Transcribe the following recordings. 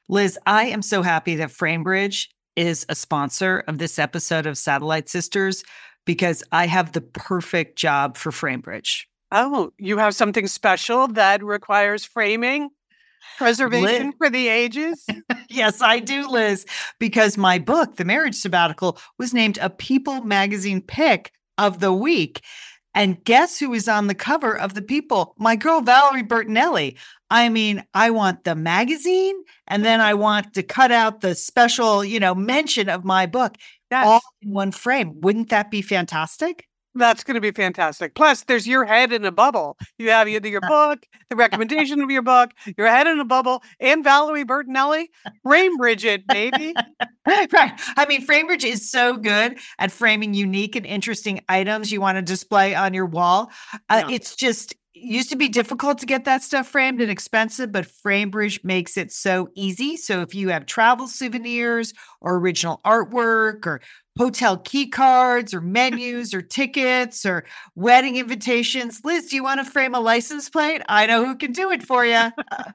Liz, I am so happy that Framebridge is a sponsor of this episode of Satellite Sisters because I have the perfect job for Framebridge. Oh, you have something special that requires framing? Preservation for the ages? Yes, I do, Liz, because my book, The Marriage Sabbatical, was named a People magazine pick of the week. And guess who is on the cover of the People? My girl, Valerie Bertinelli. I mean, I want the magazine, and then I want to cut out the special, mention of my book all in one frame. Wouldn't that be fantastic? That's going to be fantastic. Plus, there's your head in a bubble. You have either your book, the recommendation of your book, your head in a bubble, and Valerie Bertinelli. Framebridge it, baby. Right. I mean, Framebridge is so good at framing unique and interesting items you want to display on your wall. It's just used to be difficult to get that stuff framed and expensive, but Framebridge makes it so easy. So if you have travel souvenirs or original artwork or hotel key cards or menus or tickets or wedding invitations, Liz, do you want to frame a license plate? I know who can do it for you.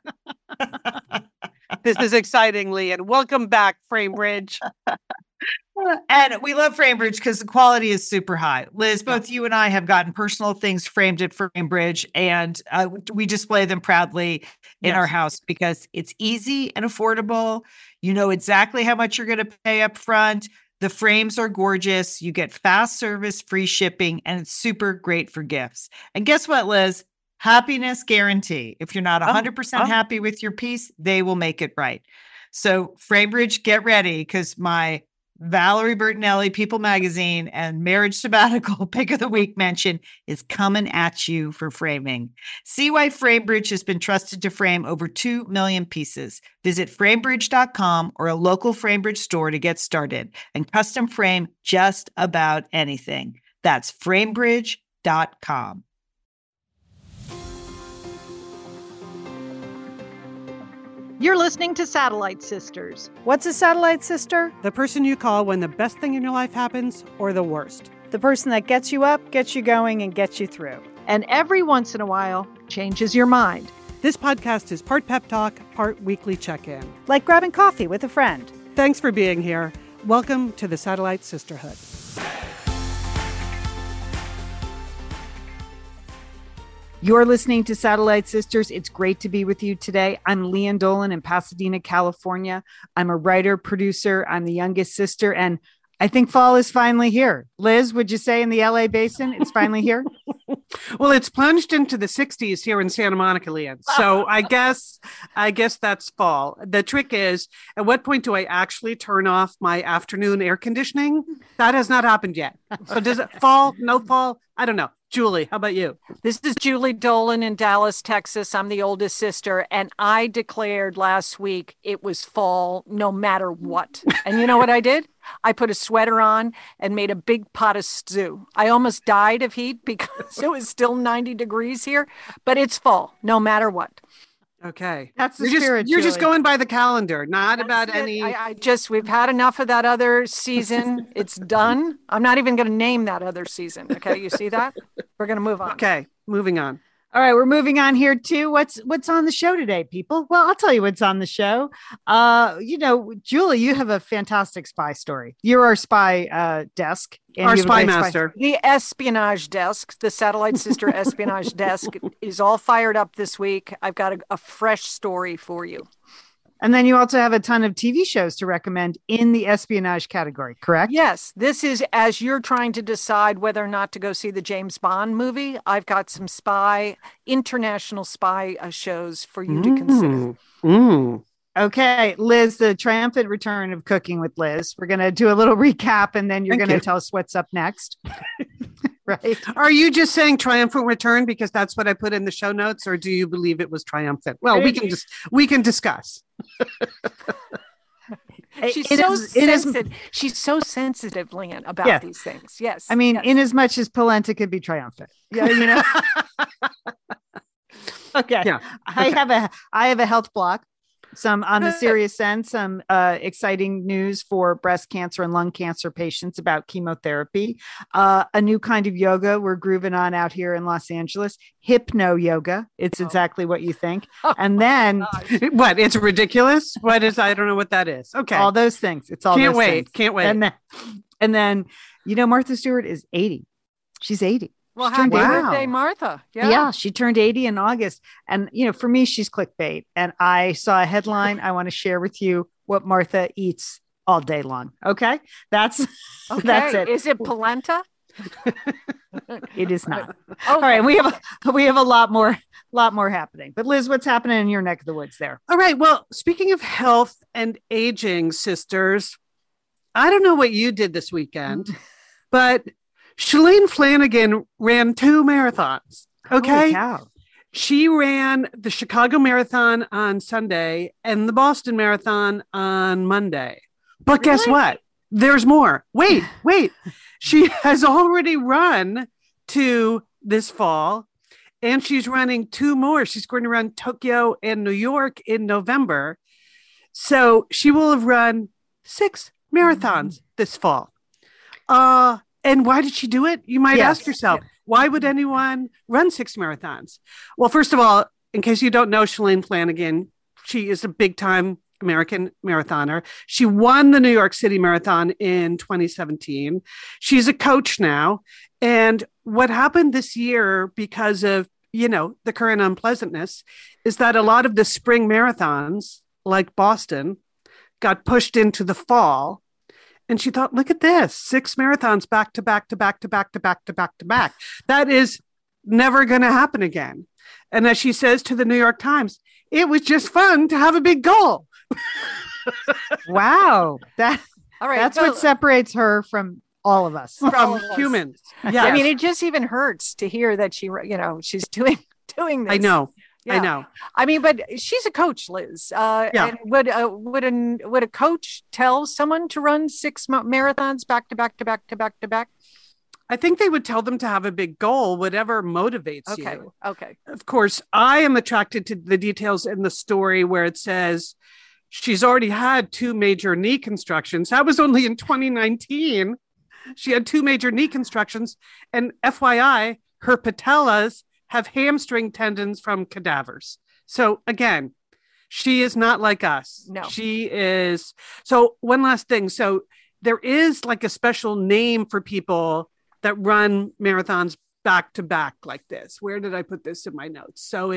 This is exciting, Lee, and welcome back, Framebridge. And we love Framebridge because the quality is super high. Liz, both you and I have gotten personal things framed at Framebridge, and we display them proudly in our house because it's easy and affordable. You know exactly how much you're going to pay up front. The frames are gorgeous. You get fast service, free shipping, and it's super great for gifts. And guess what, Liz? Happiness guarantee. If you're not 100% happy with your piece, they will make it right. So Framebridge, get ready because my Valerie Bertinelli People Magazine and Marriage Sabbatical Pick of the Week mention is coming at you for framing. See why Framebridge has been trusted to frame over 2 million pieces. Visit framebridge.com or a local Framebridge store to get started and custom frame just about anything. That's framebridge.com. You're listening to Satellite Sisters. What's a satellite sister? The person you call when the best thing in your life happens or the worst. The person that gets you up, gets you going, and gets you through. And every once in a while, changes your mind. This podcast is part pep talk, part weekly check-in. Like grabbing coffee with a friend. Thanks for being here. Welcome to the Satellite Sisterhood. You're listening to Satellite Sisters. It's great to be with you today. I'm Leanne Dolan in Pasadena, California. I'm a writer, producer. I'm the youngest sister, and I think fall is finally here. Liz, would you say in the LA basin, it's finally here? Well, it's plunged into the 60s here in Santa Monica, Leanne. So I guess that's fall. The trick is, at what point do I actually turn off my afternoon air conditioning? That has not happened yet. So does it fall? No fall? I don't know. Julie, how about you? This is Julie Dolan in Dallas, Texas. I'm the oldest sister, and I declared last week it was fall no matter what. And you know what I did? I put a sweater on and made a big pot of stew. I almost died of heat because it was still 90 degrees here, but it's fall no matter what. Okay. That's the spirit, You're just Julie. going by the calendar, not That's about it. any... We've had enough of that other season. It's done. I'm not even going to name that other season. Okay. You see that? We're going to move on. Okay. Moving on. All right, we're moving on here too. What's on the show today, people? Well, I'll tell you what's on the show. Julie, you have a fantastic spy story. You're our spy desk. Our spy master. The espionage desk, the Satellite Sister espionage desk is all fired up this week. I've got a fresh story for you. And then you also have a ton of TV shows to recommend in the espionage category, correct? Yes. This is as you're trying to decide whether or not to go see the James Bond movie. I've got some international spy shows for you to consider. Okay, Liz, the triumphant return of Cooking with Liz. We're going to do a little recap and then you're going to tell us what's up next. Right. Are you just saying triumphant return because that's what I put in the show notes, or do you believe it was triumphant? Well, we can discuss. She's so sensitive. She's so sensitive, Leanne, about these things. Yes. I mean, in as much as polenta could be triumphant. Yeah, you know. Okay. Yeah. I have a health block. Some on the serious end, some exciting news for breast cancer and lung cancer patients about chemotherapy. A new kind of yoga we're grooving on out here in Los Angeles, hypno yoga. It's exactly what you think. And then what? It's ridiculous. What is? I don't know what that is. Okay, all those things. It's all. Can't those wait. Things. Can't wait. And then Martha Stewart is 80. She's 80. Well, happy birthday, Martha. Yeah, she turned 80 in August. And, for me, she's clickbait. And I saw a headline. I want to share with you what Martha eats all day long. Okay. That's it. Is it polenta? It is not. Okay. All right. We have a lot more happening. But Liz, what's happening in your neck of the woods there? All right. Well, speaking of health and aging, sisters, I don't know what you did this weekend, but Shalane Flanagan ran 2 marathons. Okay. Holy cow. She ran the Chicago Marathon on Sunday and the Boston Marathon on Monday. But guess what? There's more. Wait. She has already run 2 this fall, and she's running 2 more. She's going to run Tokyo and New York in November. So she will have run 6 marathons this fall. And why did she do it? You might ask yourself, why would anyone run 6 marathons? Well, first of all, in case you don't know Shalane Flanagan, she is a big time American marathoner. She won the New York City Marathon in 2017. She's a coach now. And what happened this year because of, the current unpleasantness is that a lot of the spring marathons, like Boston, got pushed into the fall. And she thought, look at this, 6 marathons back to back to back to back to back to back to back. That is never going to happen again. And as she says to the New York Times, it was just fun to have a big goal. Wow. That's what separates her from all of us. From humans. Yeah. I mean, it just even hurts to hear that she's doing this. I know. Yeah. I know. I mean, but she's a coach, Liz. And would a coach tell someone to run 6 marathons back to back to back to back to back? I think they would tell them to have a big goal, whatever motivates you. Okay. Of course, I am attracted to the details in the story where it says she's already had 2 major knee constructions. That was only in 2019. She had 2 major knee constructions, and FYI, her patellas have hamstring tendons from cadavers. So again, she is not like us. No, she is. So one last thing. So there is like a special name for people that run marathons back to back like this. Where did I put this in my notes?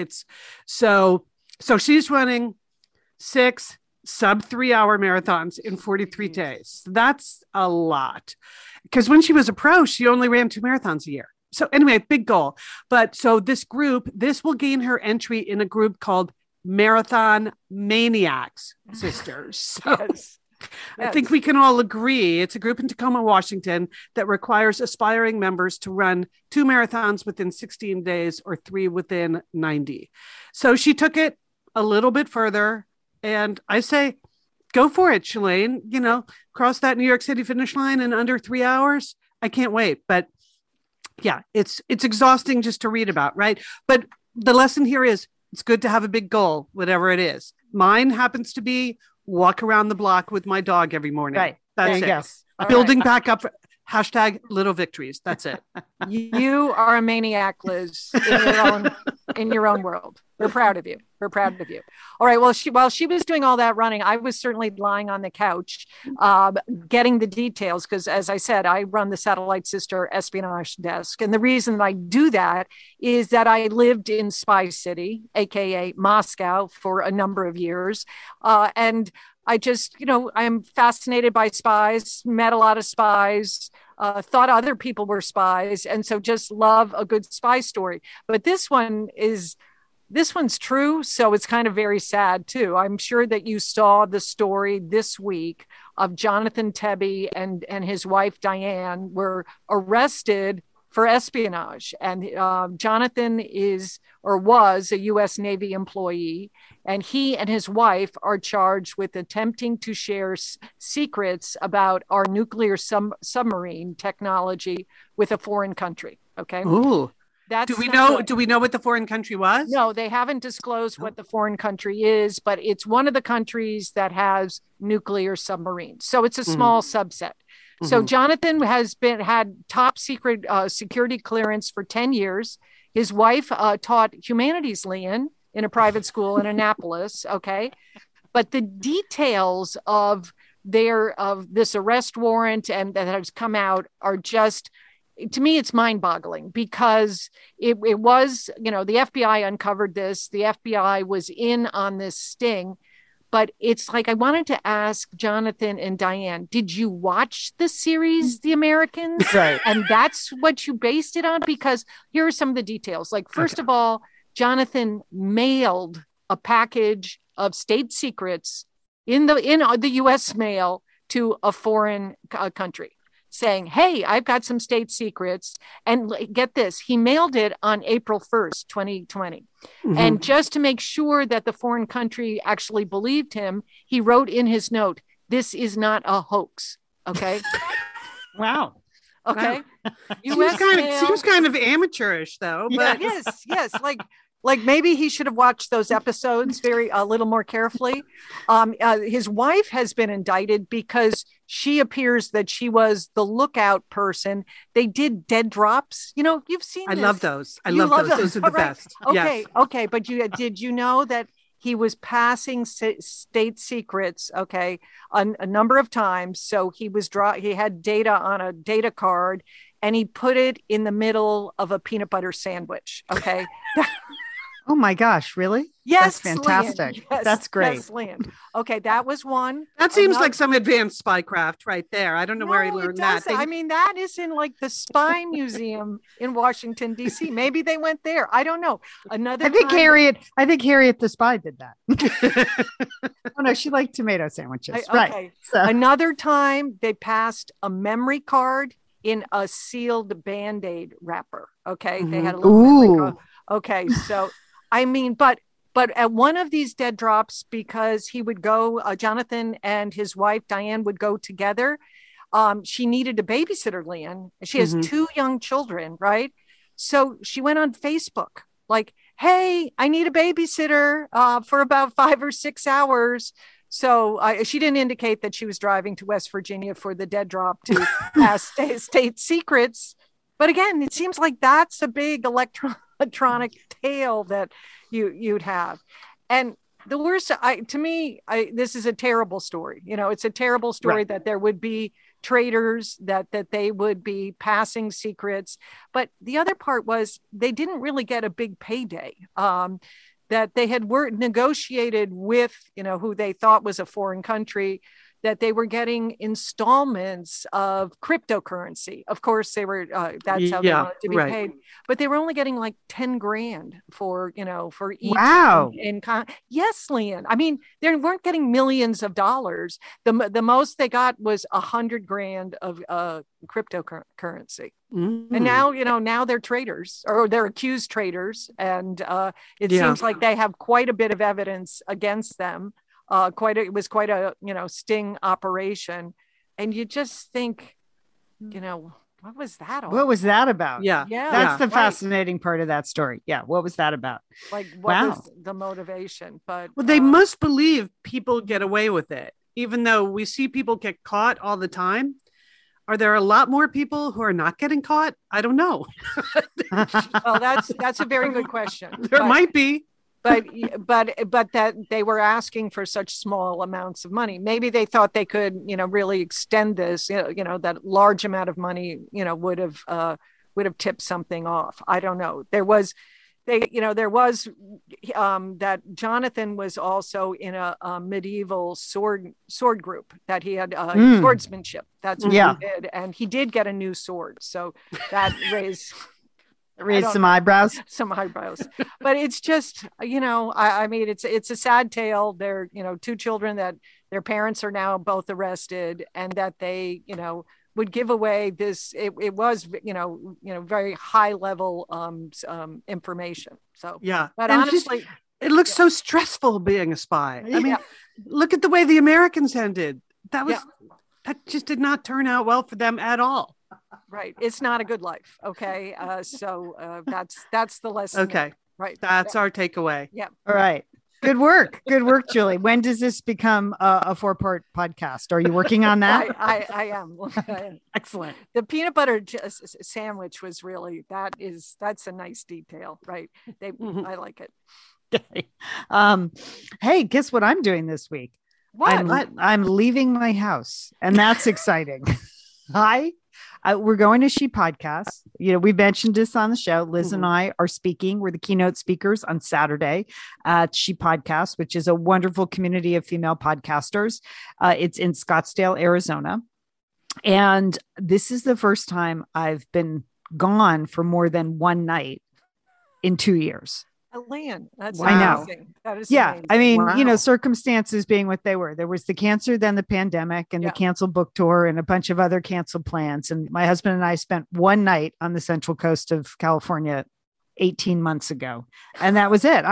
So she's running 6 sub 3-hour marathons in 43 days. That's a lot. Because when she was a pro, she only ran 2 marathons a year. So anyway, big goal. But so this will gain her entry in a group called Marathon Maniacs, sisters. So yes. I think we can all agree it's a group in Tacoma, Washington that requires aspiring members to run 2 marathons within 16 days or 3 within 90. So she took it a little bit further. And I say, go for it, Shalane. Cross that New York City finish line in under 3 hours. I can't wait. But yeah, it's exhausting just to read about, right? But the lesson here is it's good to have a big goal, whatever it is. Mine happens to be walk around the block with my dog every morning. Right. That's it. Building back up. Hashtag little victories. That's it. You are a maniac, Liz, in your own world. We're proud of you. All right. Well, while she was doing all that running, I was certainly lying on the couch, getting the details. Because as I said, I run the Satellite Sister espionage desk. And the reason that I do that is that I lived in Spy City, AKA Moscow, for a number of years. And I just, I'm fascinated by spies, met a lot of spies, thought other people were spies. And so just love a good spy story. But this one's true. So it's kind of very sad too. I'm sure that you saw the story this week of Jonathan Tebby and his wife, Diane, were arrested for espionage. And Jonathan was a U.S. Navy employee, and he and his wife are charged with attempting to share secrets about our nuclear submarine technology with a foreign country. Okay. Ooh. That's Do we not know? good. Do we know what the foreign country was? No, they haven't disclosed what the foreign country is, but it's one of the countries that has nuclear submarines. So it's a small subset. So Jonathan has had top secret security clearance for 10 years. His wife taught humanities, Lian, in a private school in Annapolis. Okay. But the details of this arrest warrant and that has come out are just, to me, it's mind-boggling because it was, the FBI uncovered this. The FBI was in on this sting. But it's like I wanted to ask Jonathan and Diane, did you watch the series, The Americans? Right. And that's what you based it on? Because here are some of the details. Like, first of all, Jonathan mailed a package of state secrets in the U.S. mail to a foreign country, saying, hey, I've got some state secrets. And get this, he mailed it on April 1st, 2020. And just to make sure that the foreign country actually believed him, he wrote in his note, this is not a hoax. Okay. Wow. Okay. Wow. Seems kind of amateurish, though. But Yes. Like maybe he should have watched those episodes a little more carefully. His wife has been indicted because she appears that she was the lookout person. They did dead drops. You've seen. I this. love those. I You love those. Those are the Right. best. Okay. Yes. Okay. But did you know that he was passing state secrets? Okay. A number of times. So he had data on a data card and he put it in the middle of a peanut butter sandwich. Okay. Oh my gosh, really? Yes, That's fantastic. Yes, That's great. Yes, Lian. Okay, that was one. That seems like some advanced spycraft right there. I don't know where he No, it learned that. doesn't. I mean, that is in like the Spy Museum in Washington, D.C. Maybe they went there. I don't know. I think Harriet the Spy did that. Oh no, she liked tomato sandwiches. Right. Okay. So Another time they passed a memory card in a sealed Band-Aid wrapper. Okay. They had a little memory card. Okay. So, I mean, but at one of these dead drops, because he would go, Jonathan and his wife, Diane, would go together. She needed a babysitter, Lian. She has 2 young children, right? So she went on Facebook like, hey, I need a babysitter for about 5 or 6 hours. So she didn't indicate that she was driving to West Virginia for the dead drop to pass state secrets. But again, it seems like that's a big electronic tale that you'd have. And the worst, to me, this is a terrible story. It's a terrible story that there would be traitors, that they would be passing secrets. But the other part was they didn't really get a big payday. That they had negotiated with, who they thought was a foreign country, that they were getting installments of cryptocurrency. Of course, they were. That's how they wanted to be paid. But they were only getting like $10,000 for each. Wow. Yes, Lian. I mean, they weren't getting millions of dollars. The most they got was $100,000 of cryptocurrency. And now they're traitors, or they're accused traitors, and it seems like they have quite a bit of evidence against them. It was quite a sting operation, and you just think, what was that all? What was that about? Yeah. That's the fascinating part of that story. Yeah. What was that about? Like, what was the motivation? But they must believe people get away with it, even though we see people get caught all the time. Are there a lot more people who are not getting caught? I don't know. Well, that's a very good question. There might be. But that they were asking for such small amounts of money. Maybe they thought they could, really extend this, that large amount of money, would have tipped something off. I don't know. There was that Jonathan was also in a medieval sword group, that he had swordsmanship. That's what he did. And he did get a new sword. So that raised some eyebrows. But it's just, I mean, it's a sad tale. They're, 2 children that their parents are now both arrested, and that they, would give away this. It was, very high level information. So but and honestly, it looks so stressful being a spy. I mean, look at the way the Americans ended. That just did not turn out well for them at all. Right. It's not a good life. Okay. So that's the lesson. Okay. there. Right. That's our takeaway. Yeah. All right. Good work. Good work, Julie. When does this become a 4-part podcast? Are you working on that? I am. Excellent. The peanut butter sandwich was really, that's a nice detail, right? I like it. Okay. Hey, guess what I'm doing this week? What? I'm leaving my house, and that's exciting. We're going to She Podcast. We've mentioned this on the show. Liz and I are speaking. We're the keynote speakers on Saturday at She Podcast, which is a wonderful community of female podcasters. It's in Scottsdale, Arizona. And this is the first time I've been gone for more than one night in 2 years. Elaine, that's amazing. That is amazing. I mean, circumstances being what they were. There was the cancer, then the pandemic, and the canceled book tour, and a bunch of other canceled plans. And my husband and I spent one night on the Central Coast of California 18 months ago, and that was it.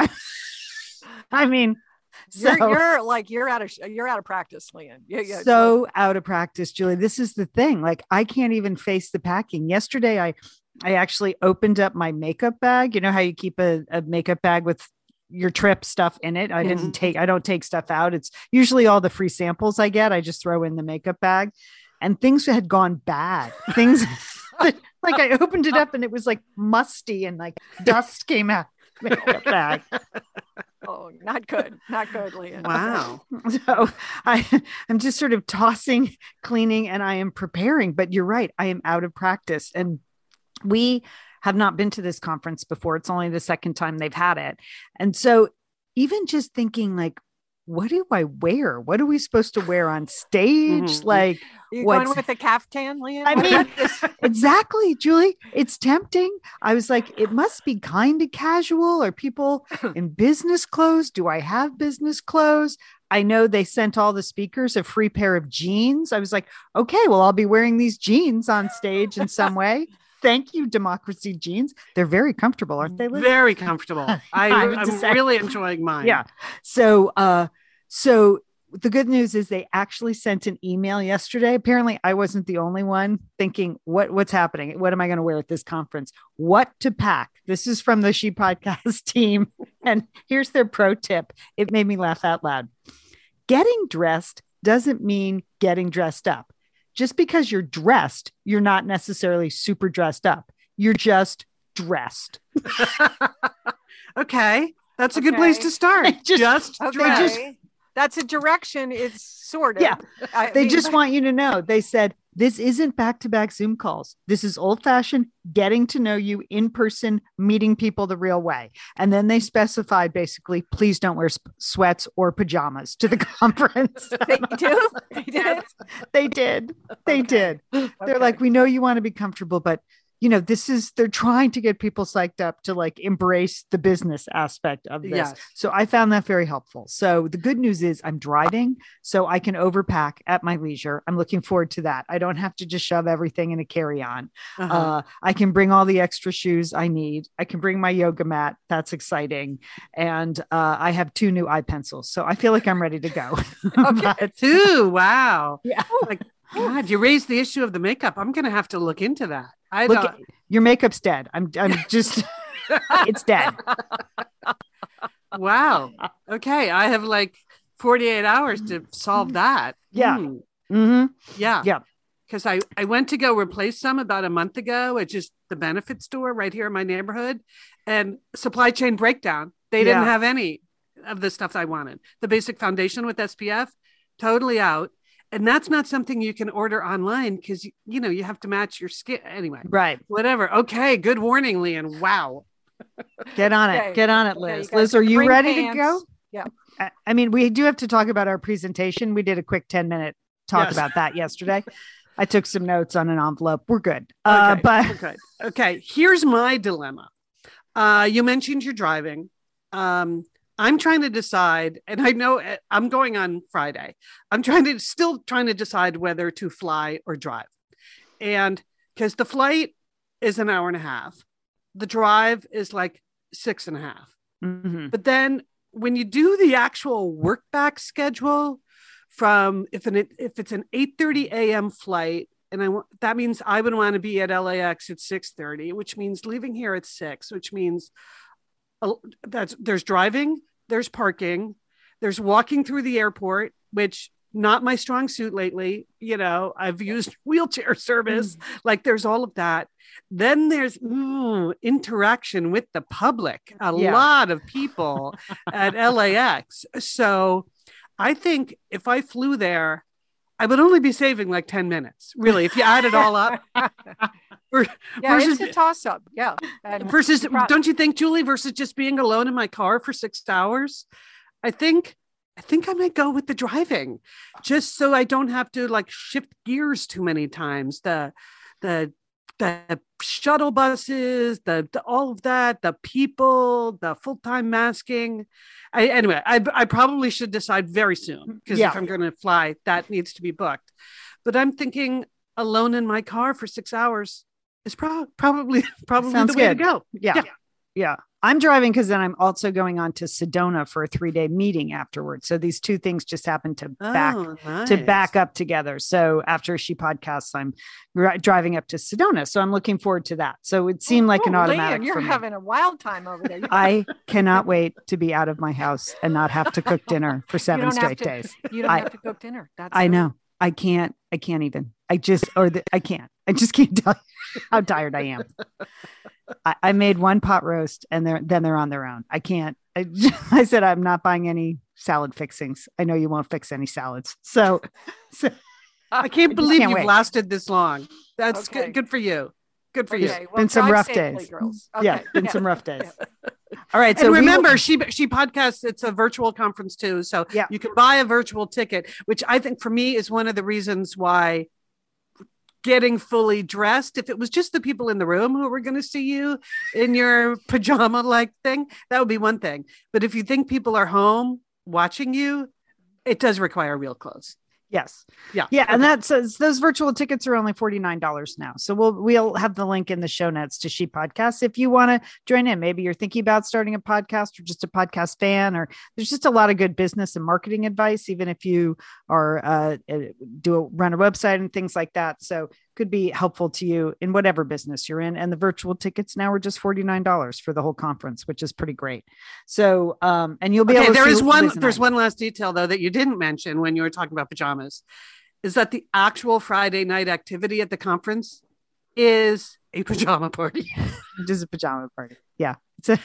I mean, you're out of practice, Leanne. Yeah. So out of practice, Julie. This is the thing. Like, I can't even face the packing. Yesterday, I actually opened up my makeup bag. You know how you keep a makeup bag with your trip stuff in it? I don't take stuff out. It's usually all the free samples I get. I just throw in the makeup bag, and things had gone bad. Things like I opened it up and it was like musty and like dust came out of the makeup bag. Oh, not good. Not good, Leanne. Wow. So I'm just sort of tossing, cleaning, and I am preparing, but you're right. I am out of practice, and we have not been to this conference before. It's only the second time they've had it. And so even just thinking like, what do I wear? What are we supposed to wear on stage? Like, you going with the caftan, Leanne? I mean, exactly, Julie. It's tempting. I was like, it must be kind of casual. Are people in business clothes? Do I have business clothes? I know they sent all the speakers a free pair of jeans. I was like, okay, well, I'll be wearing these jeans on stage in some way. Thank you, Democracy Jeans. They're very comfortable, aren't they, Liz? Very comfortable. I'm really enjoying mine. Yeah. So the good news is they actually sent an email yesterday. Apparently, I wasn't the only one thinking, what's happening? What am I going to wear at this conference? What to pack? This is from the She Podcast team. And here's their pro tip. It made me laugh out loud. Getting dressed doesn't mean getting dressed up. Just because you're dressed, you're not necessarily super dressed up. You're just dressed. Okay. That's a good place to start. Just dressed. That's a direction. It's sort of. Yeah. They just want you to know. They said, this isn't back-to-back Zoom calls. This is old-fashioned, getting to know you in person, meeting people the real way. And then they specified basically, please don't wear sweats or pajamas to the conference. They do? They did. They did. They're like, we know you want to be comfortable, but they're trying to get people psyched up to like embrace the business aspect of this. Yes. So I found that very helpful. So the good news is I'm driving, so I can overpack at my leisure. I'm looking forward to that. I don't have to just shove everything in a carry-on. I can bring all the extra shoes I need. I can bring my yoga mat. That's exciting. And I have 2 new eye pencils. So I feel like I'm ready to go. Okay. 2. Wow. Yeah. Like, God, you raised the issue of the makeup. I'm going to have to look into that. Your makeup's dead. I'm just, it's dead. Wow. Okay. I have like 48 hours to solve that. Yeah. Mm-hmm. Yeah. Because I went to go replace some about a month ago at just the benefit store right here in my neighborhood, and supply chain breakdown. They didn't have any of the stuff I wanted. The basic foundation with SPF, totally out. And that's not something you can order online because, you have to match your skin anyway. Right. Whatever. Okay. Good warning, Leanne. Wow. Get on it. Okay. Get on it, Liz. Liz, are you ready to go? Yeah. I mean, we do have to talk about our presentation. We did a quick 10-minute talk about that yesterday. I took some notes on an envelope. We're good. Okay. Here's my dilemma. You mentioned you're driving. I'm trying to decide, and I know I'm going on Friday. I'm still trying to decide whether to fly or drive. And because the flight is an hour and a half, the drive is like 6.5. Mm-hmm. But then when you do the actual work back schedule from if it's an 8:30 a.m. flight And that means I would want to be at LAX at 6:30, which means leaving here at 6, which means there's driving, there's parking, there's walking through the airport, which not my strong suit lately. I've used wheelchair service. Like there's all of that. Then there's interaction with the public, a lot of people at LAX. So I think if I flew there, I would only be saving like 10 minutes, really, if you add it all up. It's a toss up. Yeah. Versus, don't you think, Julie, versus just being alone in my car for 6 hours? I think I might go with the driving, just so I don't have to like shift gears too many times. The shuttle buses, the all of that, the people, the full-time masking. I probably should decide very soon, because if I'm going to fly, that needs to be booked. But I'm thinking alone in my car for 6 hours is probably the way to go. Yeah. I'm driving because then I'm also going on to Sedona for a 3-day meeting afterwards. So these two things just happen to back up together. So after She Podcasts, I'm driving up to Sedona. So I'm looking forward to that. So it seemed like an automatic. Leanne, you're having a wild time over there. I cannot wait to be out of my house and not have to cook dinner for 7 straight days. You don't have to cook dinner. I know. I can't even. I just can't tell you how tired I am. I made one pot roast and then they're on their own. I can't. I said, I'm not buying any salad fixings. I know you won't fix any salads. So I can't believe you've lasted this long. That's good for you. Good for you. Well, been some rough days. Girls. Been some rough days. All right. So remember, she podcasts. It's a virtual conference too. So you can buy a virtual ticket, which I think for me is one of the reasons why getting fully dressed, if it was just the people in the room who were going to see you in your pajama like thing, that would be one thing. But if you think people are home watching you, it does require real clothes. Yes. Yeah. And that says those virtual tickets are only $49 now. So we'll have the link in the show notes to She Podcasts. If you want to join in, maybe you're thinking about starting a podcast or just a podcast fan, or there's just a lot of good business and marketing advice, even if you are run a website and things like that. So could be helpful to you in whatever business you're in. And the virtual tickets now are just $49 for the whole conference, which is pretty great. So, and you'll be able to there's one last detail though, that you didn't mention when you were talking about pajamas, is that the actual Friday night activity at the conference is a pajama party. It is a pajama party. Yeah.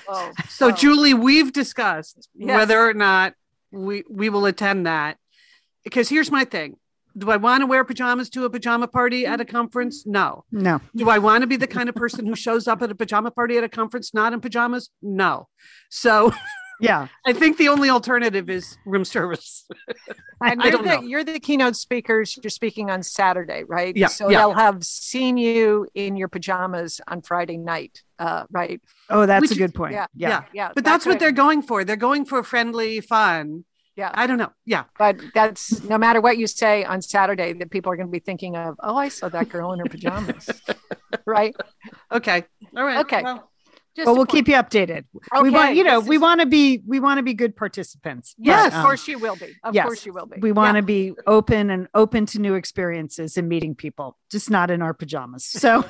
Julie, we've discussed whether or not we will attend that, because here's my thing. Do I want to wear pajamas to a pajama party at a conference? No. Do I want to be the kind of person who shows up at a pajama party at a conference not in pajamas? No. So I think the only alternative is room service. And you're the keynote speakers. You're speaking on Saturday, right? Yeah. So they'll have seen you in your pajamas on Friday night, right? Oh, that's a good point. Yeah. But that's what they're going for. They're going for friendly fun. Yeah. I don't know. Yeah. But that's no matter what you say on Saturday, that people are going to be thinking of, oh, I saw that girl in her pajamas. Right. Okay. All right. Okay. Well, we'll keep you updated. Okay. We want to be good participants. Yes, of course you will be. Of course you will be. We want to be open to new experiences and meeting people, just not in our pajamas. So,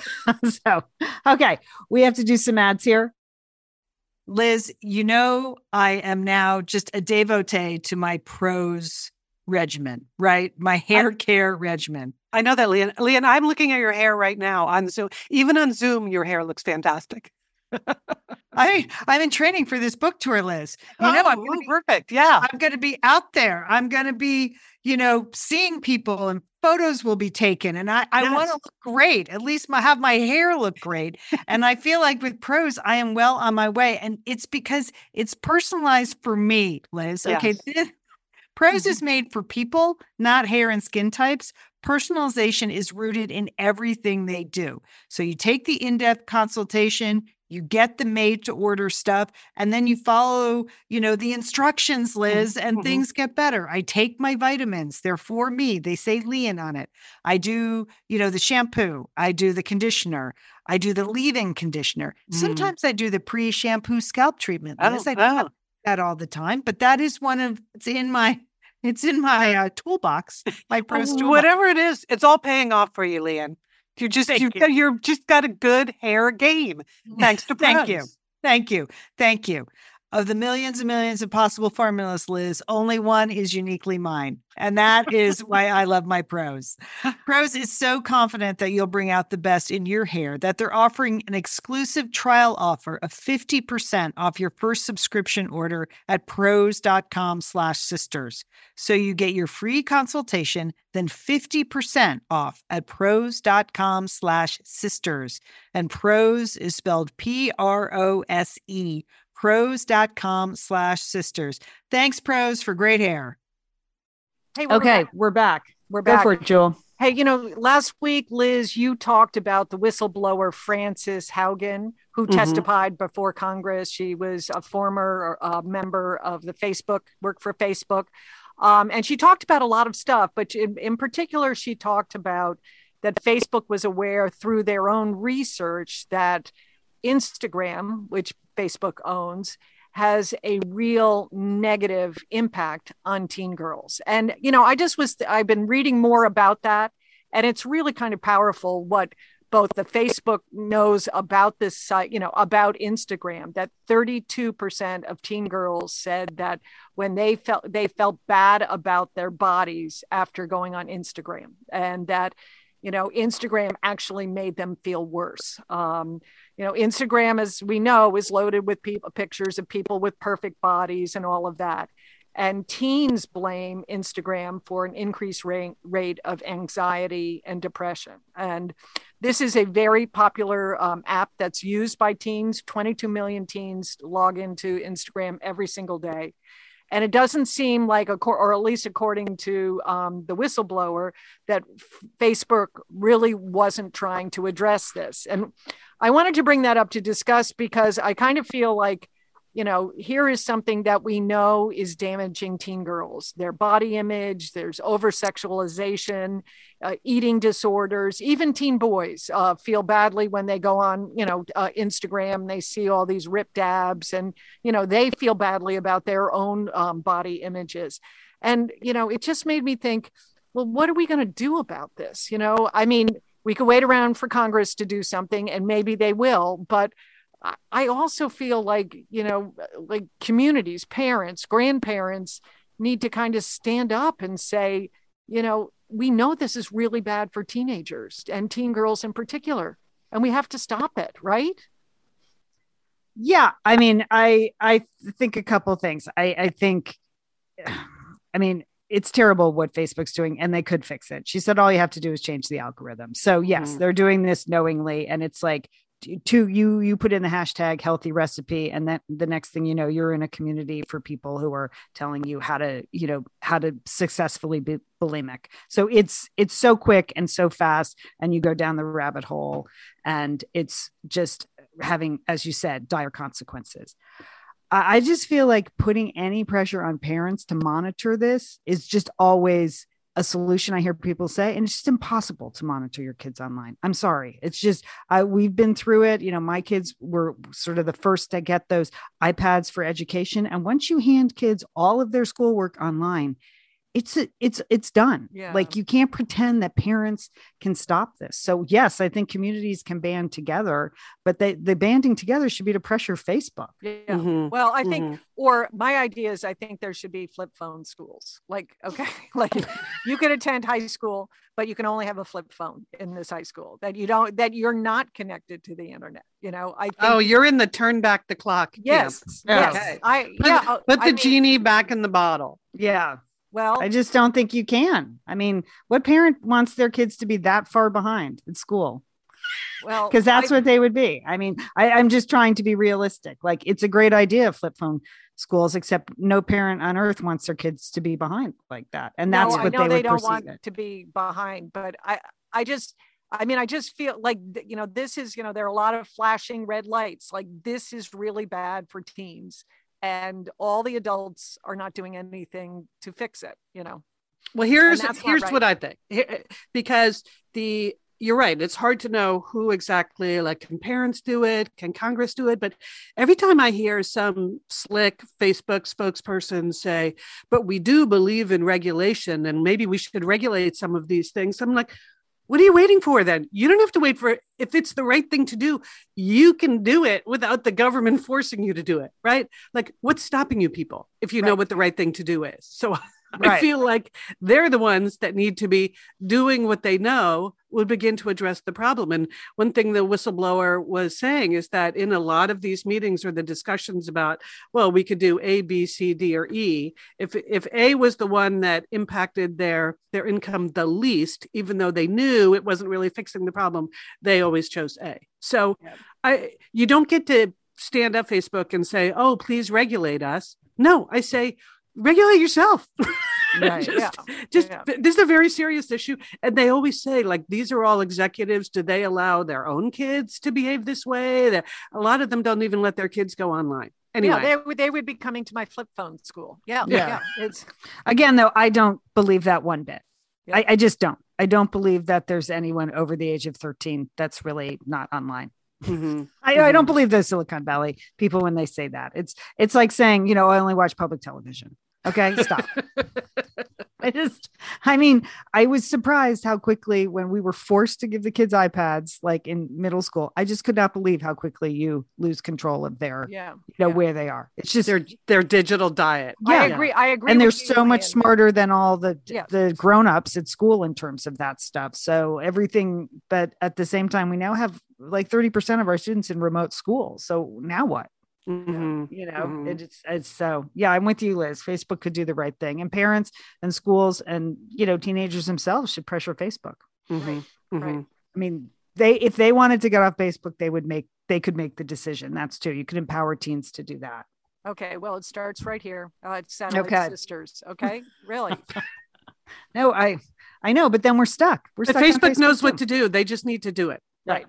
okay. We have to do some ads here. Liz, I am now just a devotee to my Prose regimen, right? My hair care regimen. I know that, Leanne. Leanne, I'm looking at your hair right now on Zoom. Even on Zoom, your hair looks fantastic. I'm in training for this book tour, Liz. I'm perfect. Yeah. I'm going to be out there. I'm going to be, seeing people, and photos will be taken. And I want to look great. At least have my hair look great. And I feel like with Prose, I am well on my way. And it's because it's personalized for me, Liz. Yes. Okay. Prose is made for people, not hair and skin types. Personalization is rooted in everything they do. So you take the in-depth consultation, you get the made to order stuff, and then you follow, the instructions, Liz, and things get better. I take my vitamins. They're for me. They say Leanne on it. I do, the shampoo. I do the conditioner. I do the leave-in conditioner. Sometimes I do the pre-shampoo scalp treatment. Liz, I don't do that all the time, but that is it's in my It's in my toolbox, my Prose toolbox. Whatever it is, it's all paying off for you, Leanne. You're just got a good hair game. Thanks to Prose. Thank you. Of the millions and millions of possible formulas, Liz, only one is uniquely mine. And that is why I love my Prose. Prose is so confident that you'll bring out the best in your hair that they're offering an exclusive trial offer of 50% off your first subscription order at prose.com/sisters. So you get your free consultation, then 50% off at prose.com/sisters. And Prose is spelled PROSE. Prose.com/sisters. Thanks, Prose, for great hair. Hey, we're back. We're back. Go for it, Jewel. Hey, last week, Liz, you talked about the whistleblower Frances Haugen, who testified before Congress. She was a former member of the Facebook, worked for Facebook. And she talked about a lot of stuff, but in particular, she talked about that Facebook was aware through their own research that Instagram, which Facebook owns, has a real negative impact on teen girls. And, I've been reading more about that, and it's really kind of powerful what both the Facebook knows about this site, about Instagram, that 32% of teen girls said that when they felt bad about their bodies after going on Instagram, and that, Instagram actually made them feel worse. Instagram, as we know, is loaded with pictures of people with perfect bodies and all of that. And teens blame Instagram for an increased rate of anxiety and depression. And this is a very popular app that's used by teens. 22 million teens log into Instagram every single day. And it doesn't seem like, or at least according to the whistleblower, that Facebook really wasn't trying to address this. And I wanted to bring that up to discuss because I kind of feel like, here is something that we know is damaging teen girls, their body image, there's over-sexualization, eating disorders. Even teen boys feel badly when they go on, Instagram, they see all these ripped abs and, they feel badly about their own body images. And, it just made me think, well, what are we going to do about this? We could wait around for Congress to do something and maybe they will, but I also feel like, like communities, parents, grandparents need to kind of stand up and say, we know this is really bad for teenagers and teen girls in particular, and we have to stop it, right? Yeah. I think a couple of things. I think, it's terrible what Facebook's doing, and they could fix it. She said, all you have to do is change the algorithm. So yes, they're doing this knowingly. And it's like, you put in the hashtag healthy recipe, and then the next thing you know, you're in a community for people who are telling you how to successfully be bulimic. So it's so quick and so fast, and you go down the rabbit hole, and it's just having, as you said, dire consequences. I just feel like putting any pressure on parents to monitor this is just always a solution. I hear people say, and it's just impossible to monitor your kids online. I'm sorry. It's just, we've been through it. My kids were sort of the first to get those iPads for education. And once you hand kids all of their schoolwork online, it's done. Yeah. Like, you can't pretend that parents can stop this. So yes, I think communities can band together, but the banding together should be to pressure Facebook. Yeah. Well, I think, or my idea is, I think there should be flip phone schools. Like, okay, like you can attend high school, but you can only have a flip phone in this high school, that you're not connected to the internet. I think, you're in the turn back the clock. Yes. Yes. Okay. Put the genie back in the bottle. Yeah. Well, I just don't think you can. What parent wants their kids to be that far behind at school? Well, because that's what they would be. I'm just trying to be realistic. Like, it's a great idea, flip phone schools, except no parent on earth wants their kids to be behind like that. And that's what they don't want to be behind. But I just feel like, this is, there are a lot of flashing red lights. Like, this is really bad for teens. And all the adults are not doing anything to fix it, Well, here's what I think, because the you're right. It's hard to know who exactly, like, can parents do it? Can Congress do it? But every time I hear some slick Facebook spokesperson say, but we do believe in regulation and maybe we should regulate some of these things, I'm like, what are you waiting for then? You don't have to wait for it. If it's the right thing to do, you can do it without the government forcing you to do it, right? Like, what's stopping you people if you know what the right thing to do is? So I feel like they're the ones that need to be doing what they know would begin to address the problem. And one thing the whistleblower was saying is that in a lot of these meetings or the discussions about, well, we could do A, B, C, D, or E. If A was the one that impacted their income the least, even though they knew it wasn't really fixing the problem, they always chose A. So you don't get to stand up Facebook and say, oh, please regulate us. No, I say, regulate yourself. Right. This is a very serious issue. And they always say, like, these are all executives. Do they allow their own kids to behave this way? A lot of them don't even let their kids go online. Anyway. Yeah, they would be coming to my flip phone school. Yeah. It's again, though, I don't believe that one bit. Yeah. I just don't. I don't believe that there's anyone over the age of 13 that's really not online. Mm-hmm. I don't believe those Silicon Valley people when they say that. It's like saying, I only watch public television. Okay, stop. I was surprised how quickly, when we were forced to give the kids iPads, like in middle school, I just could not believe how quickly you lose control of their, where they are. It's just their digital diet. Yeah. I agree. And they're so much smarter than all the grown-ups at school in terms of that stuff. So everything, but at the same time, we now have like 30% of our students in remote school. So now what? Mm-hmm. It's so, I'm with you, Liz. Facebook could do the right thing, and parents and schools and, teenagers themselves should pressure Facebook. Mm-hmm. Right. I mean, if they wanted to get off Facebook, they could make the decision. That's too. You could empower teens to do that. Okay. Well, it starts right here. It's Satellite Sisters. Okay. Really? No, I know, but then we're stuck. But Facebook knows what to do. They just need to do it. Right.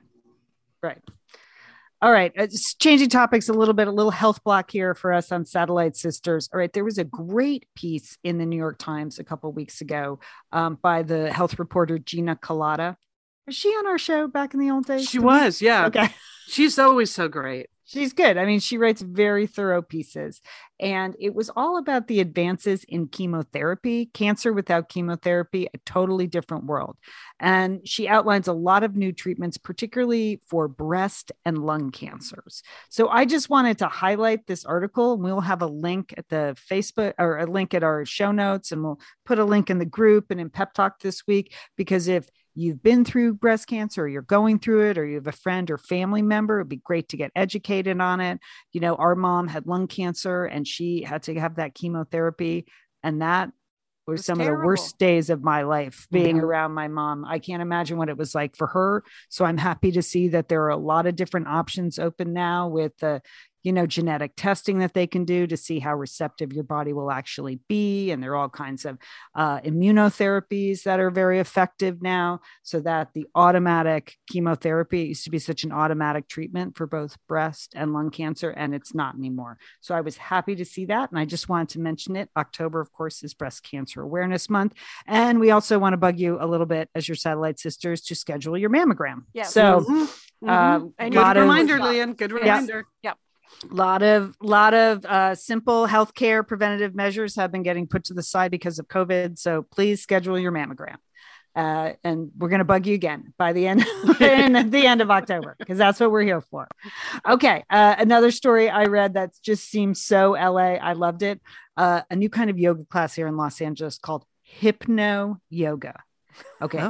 All right. Changing topics a little health block here for us on Satellite Sisters. All right. There was a great piece in the New York Times a couple of weeks ago by the health reporter Gina Colada. Was she on our show back in the old days? She was. Yeah. Okay. She's always so great. She's good. I mean, she writes very thorough pieces, and it was all about the advances in chemotherapy, cancer without chemotherapy, a totally different world. And she outlines a lot of new treatments, particularly for breast and lung cancers. So I just wanted to highlight this article, and we'll have a link at the Facebook, or a link at our show notes, and we'll put a link in the group and in Pep Talk this week, because if you've been through breast cancer, or you're going through it, or you have a friend or family member, it'd be great to get educated on it. Our mom had lung cancer and she had to have that chemotherapy. And that was some terrible. Of the worst days of my life, being around my mom. I can't imagine what it was like for her. So I'm happy to see that there are a lot of different options open now with the genetic testing that they can do to see how receptive your body will actually be. And there are all kinds of immunotherapies that are very effective now, so that the automatic chemotherapy, it used to be such an automatic treatment for both breast and lung cancer, and it's not anymore. So I was happy to see that. And I just wanted to mention it. October, of course, is Breast Cancer Awareness Month. And we also want to bug you a little bit as your Satellite Sisters to schedule your mammogram. Yeah. So and good reminder, Lian. Good reminder. Yep. A lot of simple healthcare preventative measures have been getting put to the side because of COVID. So please schedule your mammogram. And we're going to bug you again by the end, at the end of October, because that's what we're here for. Okay. Another story I read that just seems so LA. I loved it. A new kind of yoga class here in Los Angeles called Hypno Yoga. Okay.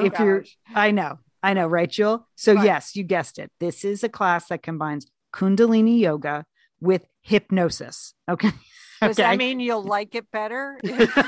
I know, right, Jewel? So yes, you guessed it. This is a class that combines Kundalini yoga with hypnosis. Okay. Does that mean you'll like it better?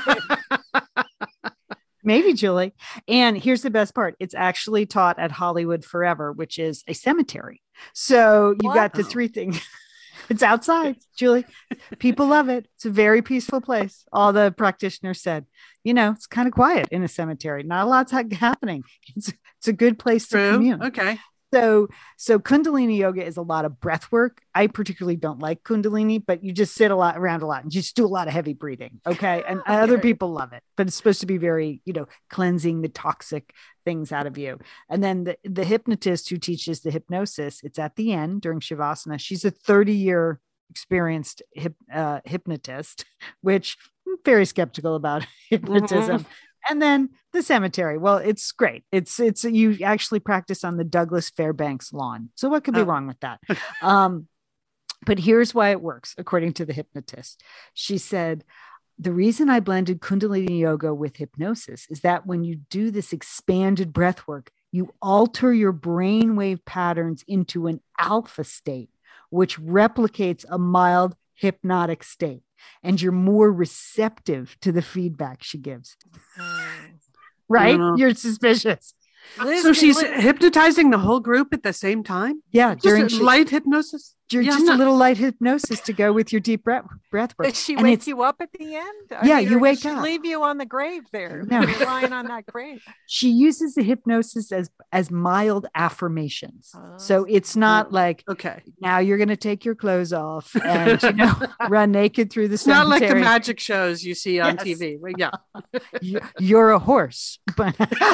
Maybe, Julie. And here's the best part. It's actually taught at Hollywood Forever, which is a cemetery. So you got the three things. It's outside, Julie. People love it. It's a very peaceful place. All the practitioners said, it's kind of quiet in a cemetery. Not a lot's happening. It's a good place to commune. Okay. So Kundalini yoga is a lot of breath work. I particularly don't like Kundalini, but you just sit around a lot and just do a lot of heavy breathing. Okay. And other people love it, but it's supposed to be very, cleansing the toxic things out of you. And then the hypnotist who teaches the hypnosis, it's at the end during Shavasana. She's a 30-year experienced hypnotist, which I'm very skeptical about hypnotism. And then the cemetery. Well, it's great. It's you actually practice on the Douglas Fairbanks lawn. So what could be wrong with that? But here's why it works, according to the hypnotist. She said, the reason I blended Kundalini yoga with hypnosis is that when you do this expanded breath work, you alter your brainwave patterns into an alpha state, which replicates a mild hypnotic state. And you're more receptive to the feedback she gives. Right? You're suspicious. So she's hypnotizing the whole group at the same time? Yeah. During light hypnosis? Just a little light hypnosis to go with your deep breath work. Does she wake you up at the end? You wake up. Leave you on the grave there. No. You're lying on that grave. She uses the hypnosis as mild affirmations. So it's not like, okay, now you're going to take your clothes off and, run naked through the cemetery. Not like the magic shows you see on TV. Yeah. You're a horse. But,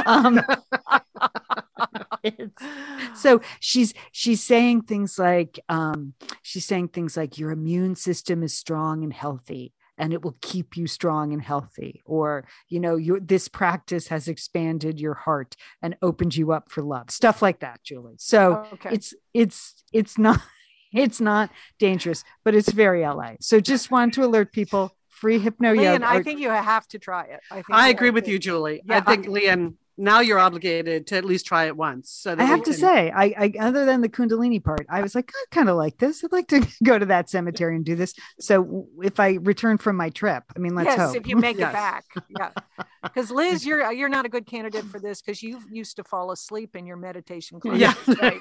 so she's saying things like, your immune system is strong and healthy, and it will keep you strong and healthy. Or, this practice has expanded your heart and opened you up for love. Stuff like that, Julie. So it's not dangerous, but it's very LA. So just want to alert people, free hypno yoga. I think you have to try it. I agree with you, Julie. Yeah. I think, Leanne, now you're obligated to at least try it once. So that I have to say, I other than the Kundalini part, I was like, I kind of like this. I'd like to go to that cemetery and do this. So if I return from my trip, let's hope. If you make it back. Yeah. Because Liz, you're not a good candidate for this because you used to fall asleep in your meditation class. Yeah. Right?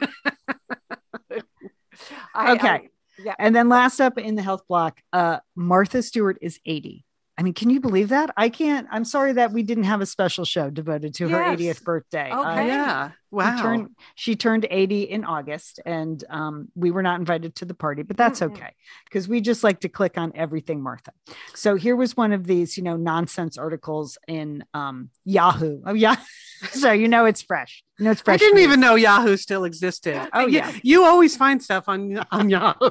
Okay. And then last up in the health block, Martha Stewart is 80. Can you believe that? I can't. I'm sorry that we didn't have a special show devoted to her 80th birthday. Okay. Yeah. Wow. She turned 80 in August, and we were not invited to the party, but that's okay because we just like to click on everything Martha. So here was one of these, nonsense articles in Yahoo. Oh, yeah. So it's fresh. It's fresh. I didn't even know Yahoo still existed. Oh, yeah. You always find stuff on Yahoo.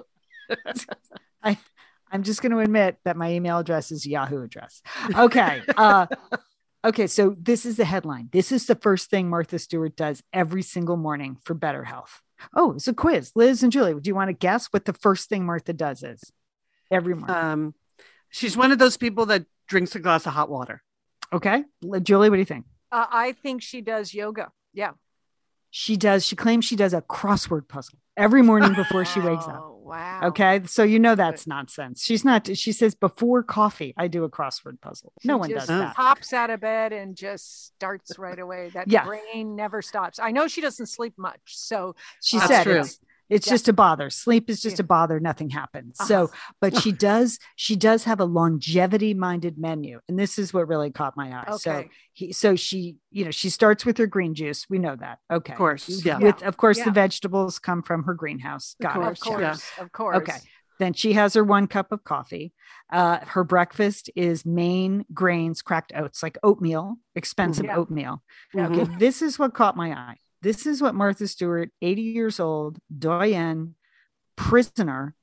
I'm just going to admit that my email address is Yahoo address. Okay. Okay. So this is the headline. This is the first thing Martha Stewart does every single morning for better health. Oh, it's a quiz. Liz and Julie, do you want to guess what the first thing Martha does is every morning? She's one of those people that drinks a glass of hot water. Okay. Julie, what do you think? I think she does yoga. Yeah. She does. She claims she does a crossword puzzle every morning before she wakes up. Wow. Okay. So that's nonsense. She says before coffee, I do a crossword puzzle. No one does that. Pops out of bed and just starts right away. That brain never stops. I know she doesn't sleep much. So she said it's just a bother. Sleep is just a bother. Nothing happens. So, but she does have a longevity minded menu. And this is what really caught my eye. Okay. So she starts with her green juice. We know that. Okay. Of course. Yeah. Of course, the vegetables come from her greenhouse. Got it. Of course. Okay. Then she has her 1 cup of coffee. Her breakfast is Maine grains, cracked oats, like oatmeal, expensive oatmeal. Okay. This is what caught my eye. This is what Martha Stewart, 80 years old, doyen, prisoner,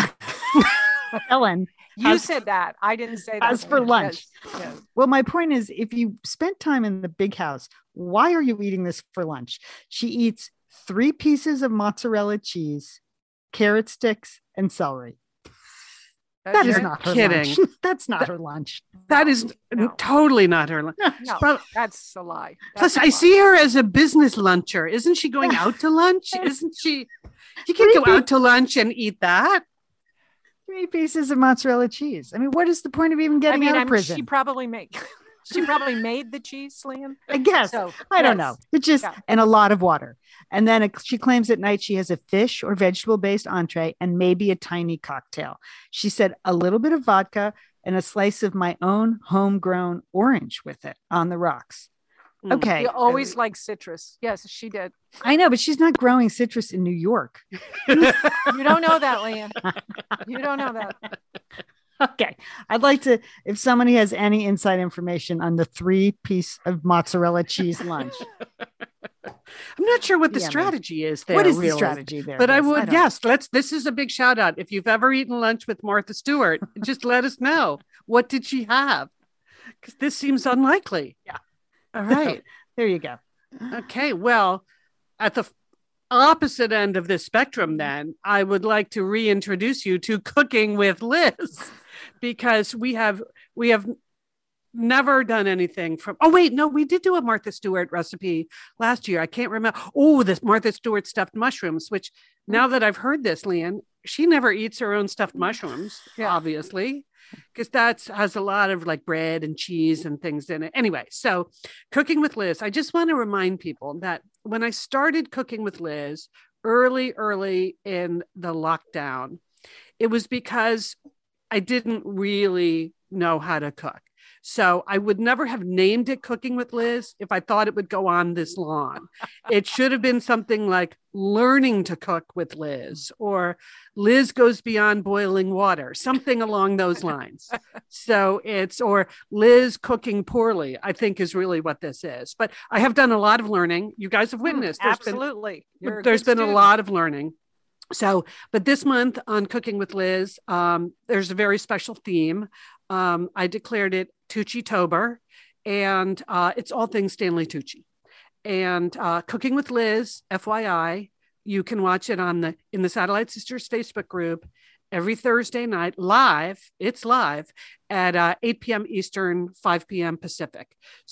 Ellen. You said that. I didn't say that. As for lunch. Yes. Well, my point is, if you spent time in the big house, why are you eating this for lunch? She eats 3 pieces of mozzarella cheese, carrot sticks, and celery. That is not her lunch. That's not her lunch. That is totally not her lunch. No, that's a lie. I see her as a business luncher. Isn't she going out to lunch? Isn't she? You can go out to lunch and eat that. 3 pieces of mozzarella cheese. What is the point of even getting out of prison? She probably made the cheese, Liam. I guess. So, I don't know. It's just, and a lot of water. And then she claims at night she has a fish or vegetable based entree and maybe a tiny cocktail. She said a little bit of vodka and a slice of my own homegrown orange with it on the rocks. Okay. You always like citrus. Yes, she did. I know, but she's not growing citrus in New York. You don't know that, Liam. You don't know that. Okay. I'd like to, if somebody has any inside information on the 3-piece of mozzarella cheese lunch, I'm not sure what the strategy is there. What is really. the strategy there? But I would, yes, this is a big shout out. If you've ever eaten lunch with Martha Stewart, just let us know. What did she have? Because this seems unlikely. Yeah. All right. There you go. Okay. Well, at the opposite end of this spectrum, then, I would like to reintroduce you to Cooking with Liz, because we have never done anything from, we did do a Martha Stewart recipe last year. I can't remember. Oh, this Martha Stewart stuffed mushrooms, which now that I've heard this, Leanne, she never eats her own stuffed mushrooms, obviously, because that has a lot of like bread and cheese and things in it. Anyway, so Cooking with Liz, I just want to remind people that when I started Cooking with Liz early in the lockdown, it was because I didn't really know how to cook. So I would never have named it Cooking with Liz if I thought it would go on this long. It should have been something like Learning to Cook with Liz, or Liz Goes Beyond Boiling Water, something along those lines. So or Liz Cooking Poorly, I think is really what this is. But I have done a lot of learning. You guys have witnessed. Absolutely. There's been a lot of learning. So, but this month on Cooking with Liz, there's a very special theme. I declared it Tucci-tober, and it's all things Stanley Tucci. And Cooking with Liz, FYI, you can watch it in the Satellite Sisters Facebook group every Thursday night live. It's live at 8 p.m. Eastern, 5 p.m. Pacific.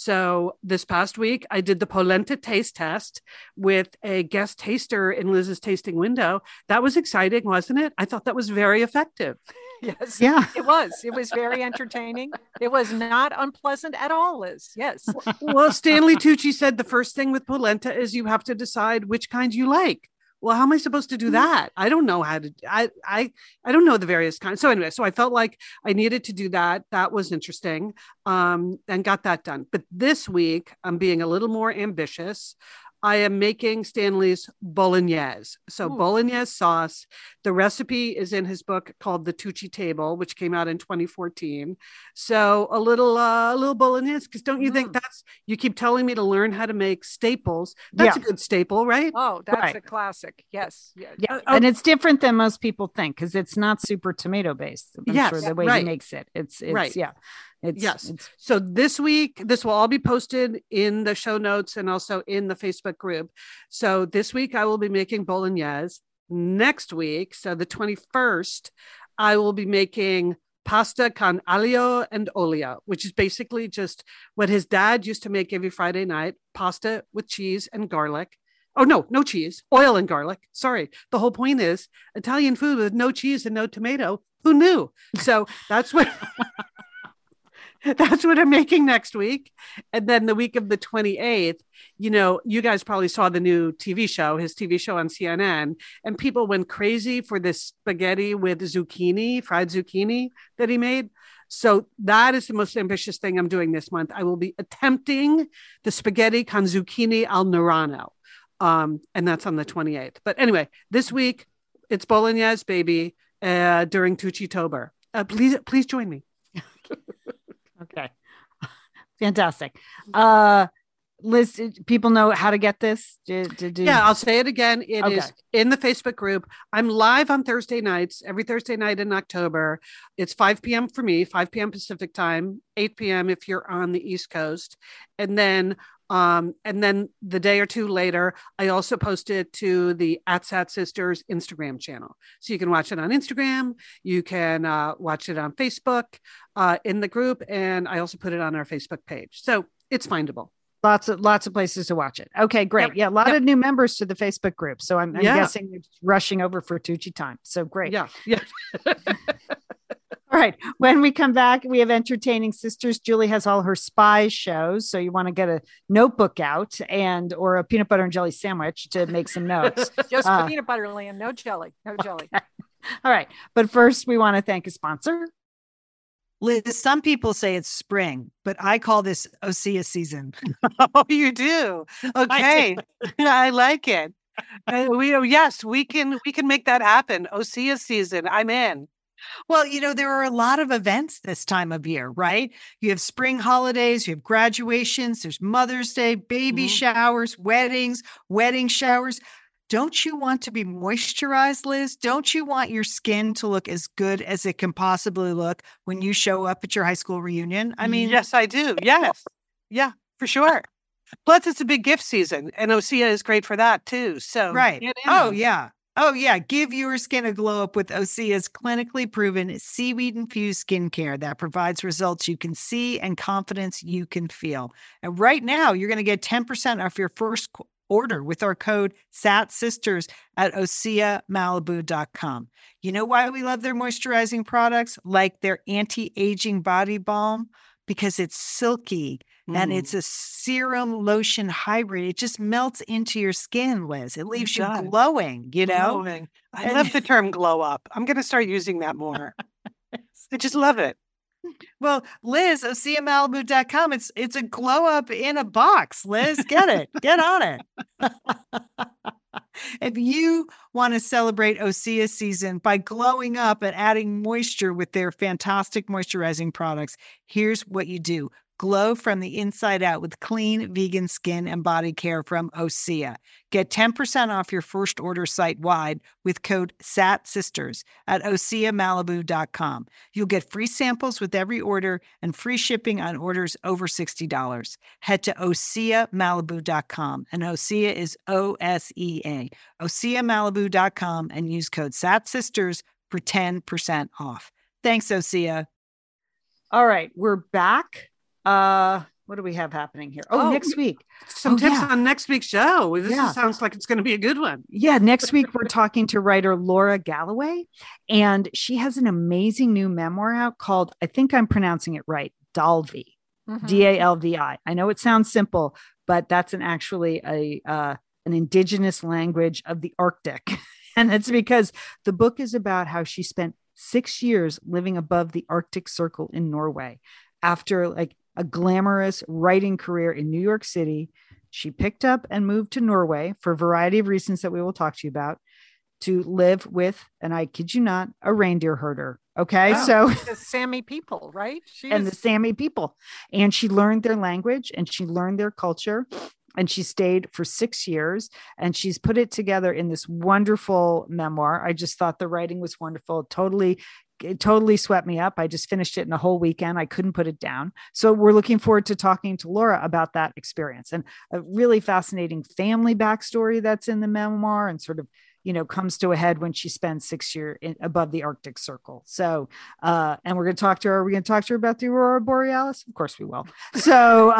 So this past week, I did the polenta taste test with a guest taster in Liz's tasting window. That was exciting, wasn't it? I thought that was very effective. Yes. Yeah. It was. It was very entertaining. It was not unpleasant at all, Liz. Yes. Well, Stanley Tucci said the first thing with polenta is you have to decide which kind you like. Well, how am I supposed to do that? I don't know how to, I don't know the various kinds. So anyway, so I felt like I needed to do that. That was interesting, and got that done. But this week I'm being a little more ambitious. I am making Stanley's bolognese. So bolognese sauce. The recipe is in his book called The Tucci Table, which came out in 2014. So a little bolognese, because don't you think you keep telling me to learn how to make staples. That's a good staple, right? Oh, that's a classic. Yes. Yeah. And it's different than most people think, because it's not super tomato based. I'm sure the way he makes it. It's right. Yeah. So this week, this will all be posted in the show notes and also in the Facebook group. So this week I will be making bolognese. Next week, so the 21st, I will be making pasta con aglio and olio, which is basically just what his dad used to make every Friday night, pasta with cheese and garlic. Oh, no cheese, oil and garlic. Sorry. The whole point is Italian food with no cheese and no tomato. Who knew? So that's what... That's what I'm making next week. And then the week of the 28th, you guys probably saw the new TV show, his TV show on CNN, and people went crazy for this spaghetti with fried zucchini that he made. So that is the most ambitious thing I'm doing this month. I will be attempting the spaghetti con zucchini al Nerano. And that's on the 28th. But anyway, this week it's bolognese, baby, during Tucci-tober. Please join me. Okay. Fantastic. Liz, people know how to get this? Yeah, I'll say it again. It is in the Facebook group. I'm live on Thursday nights, every Thursday night in October. It's 5 p.m. for me, 5 p.m. Pacific time, 8 p.m. if you're on the East Coast. And then the day or two later, I also post it to the @Sat Sisters Instagram channel. So you can watch it on Instagram. You can watch it on Facebook in the group. And I also put it on our Facebook page. So it's findable. Lots of places to watch it. Okay, great. Yep. Yeah, a lot of new members to the Facebook group. So I'm guessing you're rushing over for Tucci time. So great. Yeah. All right. When we come back, we have Entertaining Sisters. Julie has all her spy shows. So you want to get a notebook out or a peanut butter and jelly sandwich to make some notes. Just peanut butter, Liam. No jelly. No jelly. Okay. All right. But first, we want to thank a sponsor. Liz, some people say it's spring, but I call this Osea season. Oh, you do? Okay. I like it. We can make that happen. Osea season. I'm in. Well, there are a lot of events this time of year, right? You have spring holidays, you have graduations, there's Mother's Day, baby showers, weddings, wedding showers. Don't you want to be moisturized, Liz? Don't you want your skin to look as good as it can possibly look when you show up at your high school reunion? I mean, yes, I do. Yes. Yeah, for sure. Plus, it's a big gift season, and Osea is great for that too. So, right. Oh, yeah. Oh, yeah. Give your skin a glow up with Osea's clinically proven seaweed infused skincare that provides results you can see and confidence you can feel. And right now, you're going to get 10% off your first order with our code SATSisters at OseaMalibu.com. You know why we love their moisturizing products, like their anti-aging body balm? Because it's silky and it's a serum lotion hybrid. It just melts into your skin, Liz. It leaves you glowing, Glowing. I love the term glow up. I'm going to start using that more. I just love it. Well, Liz, OseaMalibu.com, it's a glow up in a box, Liz. Get it. Get on it. If you want to celebrate Osea season by glowing up and adding moisture with their fantastic moisturizing products, here's what you do. Glow from the inside out with clean vegan skin and body care from Osea. Get 10% off your first order site-wide with code SATSisters at OseaMalibu.com. You'll get free samples with every order and free shipping on orders over $60. Head to OseaMalibu.com, and Osea is O-S-E-A. OseaMalibu.com and use code SATSisters for 10% off. Thanks, Osea. All right, we're back. What do we have happening here? Next week. Some tips on next week's show. This sounds like it's going to be a good one. Yeah. Next week, we're talking to writer Laura Galloway, and she has an amazing new memoir out called, I think I'm pronouncing it right, Dalvi, D-A-L-V-I. I know it sounds simple, but that's actually an indigenous language of the Arctic. And it's because the book is about how she spent 6 years living above the Arctic Circle in Norway. After like a glamorous writing career in New York City, she picked up and moved to Norway for a variety of reasons that we will talk to you about, to live with, and I kid you not, a reindeer herder. Okay. So the Sami people, right? The Sami people. And she learned their language and she learned their culture. And she stayed for 6 years, and she's put it together in this wonderful memoir. I just thought the writing was wonderful. It totally swept me up. I just finished it in a whole weekend. I couldn't put it down. So we're looking forward to talking to Laura about that experience, and a really fascinating family backstory that's in the memoir, and sort of, comes to a head when she spends 6 years above the Arctic Circle. So, and we're going to talk to her. Are we going to talk to her about the Aurora Borealis? Of course we will. So,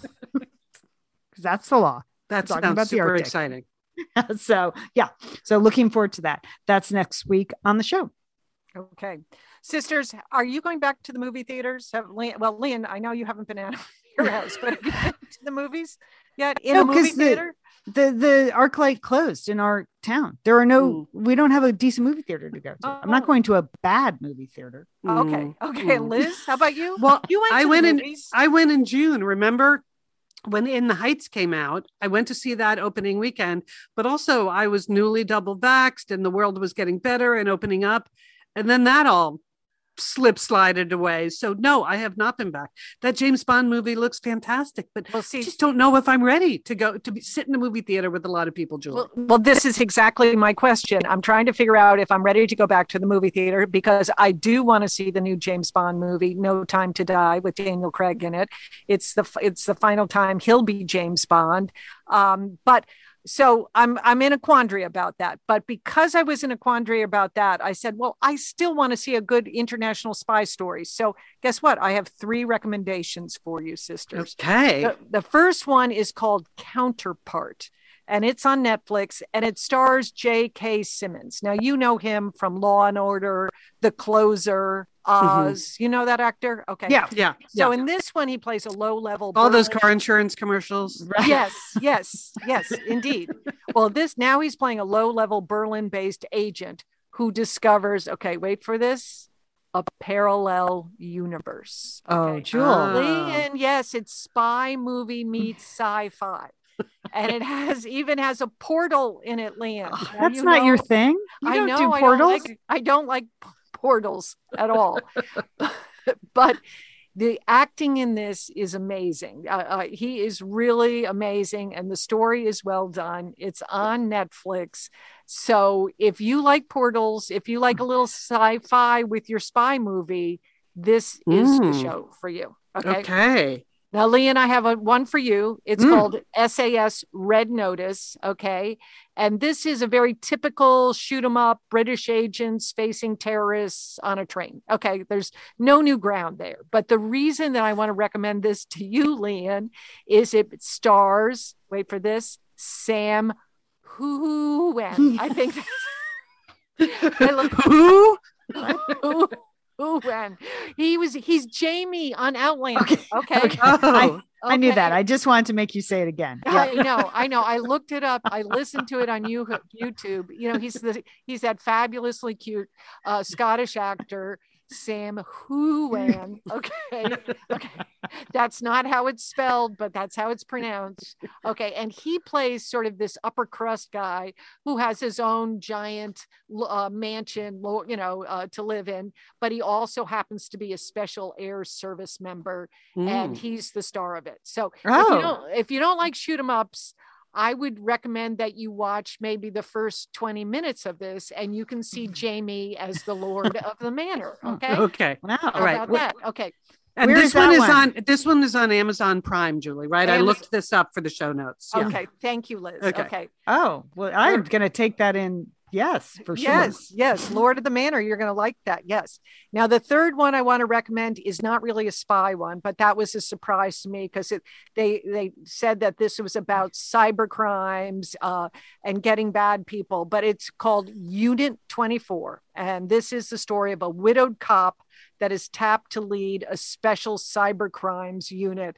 because that's the law. That's about super Arctic. Exciting. So looking forward to that. That's next week on the show. Okay. Sisters, are you going back to the movie theaters? Lian, I know you haven't been out of your house, but have you been to the movies yet in a movie theater? The ArcLight closed in our town. There are we don't have a decent movie theater to go to. I'm not going to a bad movie theater. Okay. Liz, how about you? Well, I went in June, remember? When In the Heights came out, I went to see that opening weekend, but also I was newly double vaxxed and the world was getting better and opening up. And then that all slided away. So no, I have not been back. That James Bond movie looks fantastic, but I just don't know if I'm ready to sit in a movie theater with a lot of people, Julie. Well, this is exactly my question. I'm trying to figure out if I'm ready to go back to the movie theater, because I do want to see the new James Bond movie, No Time to Die, with Daniel Craig in it. It's the final time he'll be James Bond. So I'm in a quandary about that. But because I was in a quandary about that, I said, well, I still want to see a good international spy story. So guess what? I have 3 recommendations for you, sisters. Okay. The first one is called Counterpart, and it's on Netflix, and it stars J.K. Simmons. Now, you know him from Law and Order, The Closer, Oz. You know that actor? Okay. Yeah. So in this one, he plays a low-level. All those car insurance commercials. Right. Yes, indeed. Well, now he's playing a low-level Berlin-based agent who discovers, okay, wait for this, a parallel universe. Okay. Oh, Julie. And yes, it's spy movie meets sci-fi. And it even has a portal in it, Lian. That's not your thing. I know. Do portals. I don't like portals at all. But the acting in this is amazing. He is really amazing, and the story is well done. It's on Netflix. So if you like portals, if you like a little sci-fi with your spy movie, this is the show for you. Okay. Now, Lee, and I have one for you. It's called SAS Red Notice. Okay. And this is a very typical shoot 'em up British agents facing terrorists on a train. Okay. There's no new ground there. But the reason that I want to recommend this to you, Leanne, is it stars, wait for this, Sam Heughan. I think Who? When he's Jamie on Outlander. Okay. Oh. I knew that. I just wanted to make you say it again. Yeah. I know. I looked it up. I listened to it on YouTube. You know, he's that fabulously cute Scottish actor, Sam Heughan. Okay. That's not how it's spelled, but that's how it's pronounced. Okay. And he plays sort of this upper crust guy who has his own giant mansion, to live in, but he also happens to be a special air service member, and he's the star of it. So if you don't like shoot 'em ups, I would recommend that you watch maybe the first 20 minutes of this, and you can see Jamie as the Lord of the Manor. Okay. Okay. Wow. How about that? Okay. And Where this is that one? This one is on Amazon Prime, Julie, right? I looked this up for the show notes. Yeah. Okay. Thank you, Liz. Okay. Oh, well, I'm going to take that in. Yes, for sure. Yes. Lord of the Manor. You're going to like that. Yes. Now, the third one I want to recommend is not really a spy one, but that was a surprise to me because they said that this was about cyber crimes and getting bad people, but it's called Unit 24. And this is the story of a widowed cop that is tapped to lead a special cyber crimes unit.